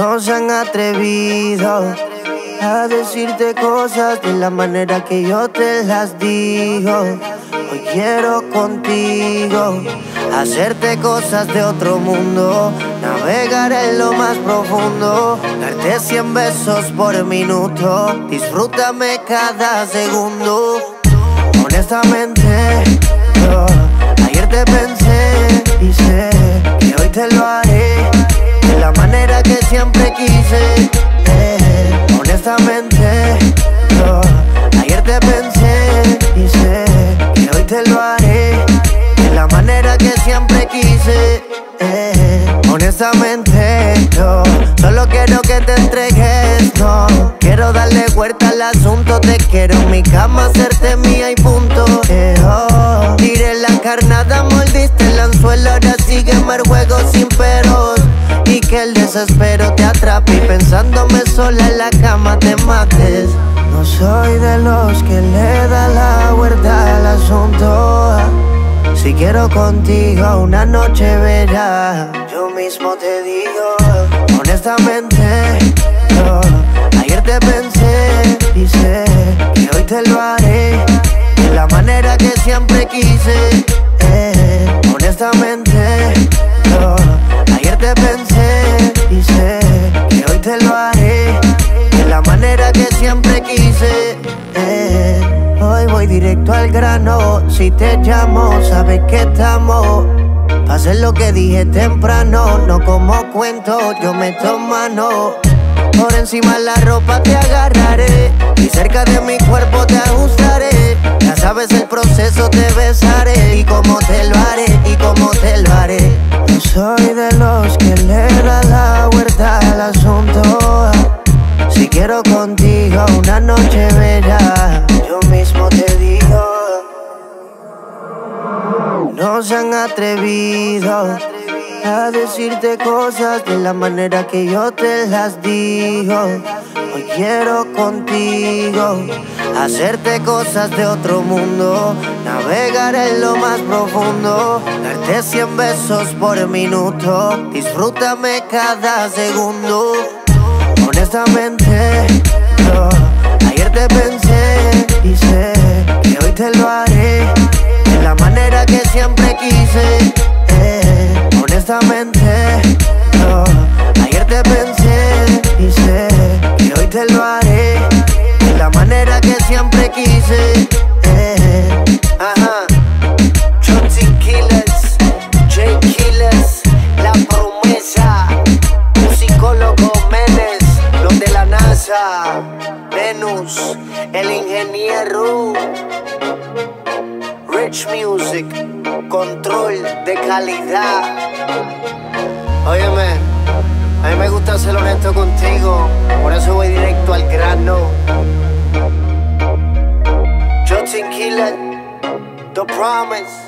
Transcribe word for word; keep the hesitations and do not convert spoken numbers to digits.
No se han atrevido a decirte cosas de la manera que yo te las digo. Hoy quiero contigo hacerte cosas de otro mundo, navegar en lo más profundo, darte cien besos por minuto. Disfrútame cada segundo. Honestamente, yo ayer te pensé y sé que hoy te lo haré de la manera que siempre quise. eh, Honestamente, yo ayer te pensé y sé que hoy te lo haré de la manera que siempre quise. eh, Honestamente, yo solo quiero que te entregues, no quiero darle vuelta al asunto. Te quiero en mi cama, hacerte mía y punto. eh, oh. Tiré la carnada, mordiste el anzuelo, ahora sígueme el juego sin peros. Y que el desespero te atrape y pensándome sola en la cama te mates. No soy de los que le da la vuelta al asunto. Si quiero contigo una noche bella, yo mismo te digo. Honestamente, yo ayer te pensé y sé que hoy te lo haré de la manera que siempre quise. eh, Honestamente, yo ayer te pensé y sé que hoy te lo haré de la manera que siempre quise. eh, Hoy voy directo al grano. Si te llamo, sabes que estamos pa' hacer lo que dije temprano. No como cuento, yo meto mano. Por encima la ropa te agarraré y cerca de mi cuerpo te ajustaré. Ya sabes el proceso, te besaré y cómo te lo haré, y cómo te lo haré. No soy de los que le da la vuelta al asunto. Si quiero contigo una noche bella, yo mismo te digo. No se han atrevido a decirte cosas de la manera que yo te las digo. Hoy quiero contigo hacerte cosas de otro mundo, navegar en lo más profundo, darte cien besos por minuto. Disfrútame cada segundo. Honestamente, yo ayer te pensé y sé que hoy te lo haré de la manera que siempre quise. eh, Honestamente, yo ayer te pensé y sé que hoy te lo haré de la manera que siempre quise. eh, Ajá. Chotin Killers, J Killers, La Promesa, Musicólogo Menes, los de la NASA, Venus, el ingeniero, Rich Music, control de calidad. Óyeme, a mí me gusta ser honesto contigo, por eso voy directo al grano. Chotin Killer, The Promise.